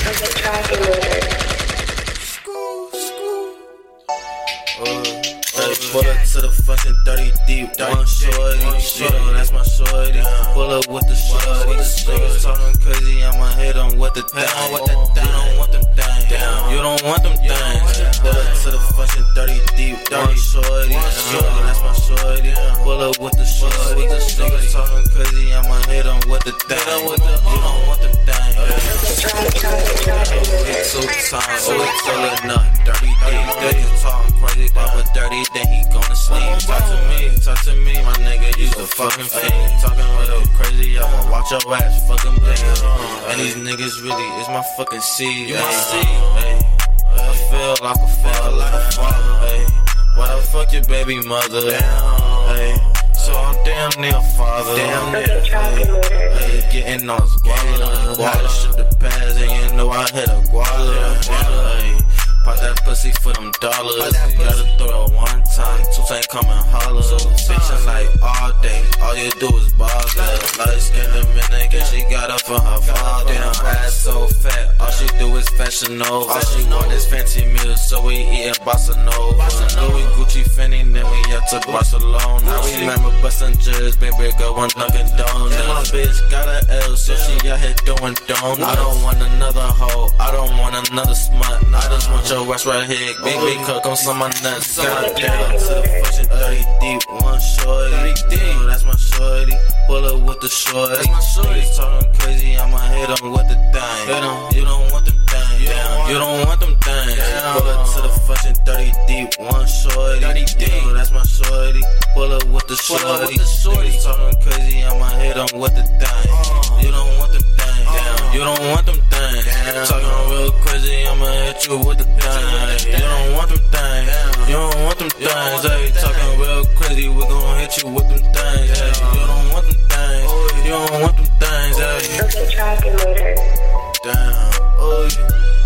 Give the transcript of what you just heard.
Pull up to the fucking 30 deep, one shorty, that's my shorty. Pull up with the shorty, niggas talking crazy, I'ma hit 'em with the thing. You don't want them things, you don't want them things. Pull up to the fucking 30 deep, one shorty, that's my shorty. Pull up with the shorty, niggas talking crazy, I'ma hit 'em with the thing. You don't want them things. It's 2 times, so it's all enough. 30 deep, they can talk crazy, Papa dirty, then he gonna sleep. Talk to me, my nigga, you a fucking fiend. Talking real crazy, I'ma watch your ass fucking blink. And these niggas really is my fucking seed. You my seed, I feel like a father, why the fuck your baby mother? So I'm damn near father. Getting on his guala, shit the pass, and you know I hit a guala. Pop that pussy for them dollars. Gotta throw it 1 time, 2 times come and holler. Bitchin' like all day, all you do is bother. Light skin Dominican, she got up for her father. Damn ass so fat, all she do is fashion over. All she want is fancy meals, so we eatin' Bossa Nova. Louis, Gucci, Fendi, then we up to Barcelona. I remember bustin' jizz, baby girl, one Dunkin' Donuts. My bitch got a L, so she out here doing donuts. I don't want another hoe, I don't want another smut. I just want your ass right here, big cook on some of my nuts. Got down to the fucking 30 deep, one shorty. That's my shorty. Pull up with the shorty. Niggas talking crazy, I'ma hit 'em with the thing. You don't want them things. You don't want them things. Pull up to the fucking 30 deep, one shorty. That's my shorty. Pull up with the shorty. Niggas talking crazy, I'ma hit 'em with the thing. You don't want them things. You don't want them things. Talking real crazy, I'ma hit you with the thing. You don't want them things. You don't want them things. Hey, talking real crazy, we gon' hit you with them things. Hey, you don't want them things. You don't want them things. Hey. Okay, track and later. Damn. Oh.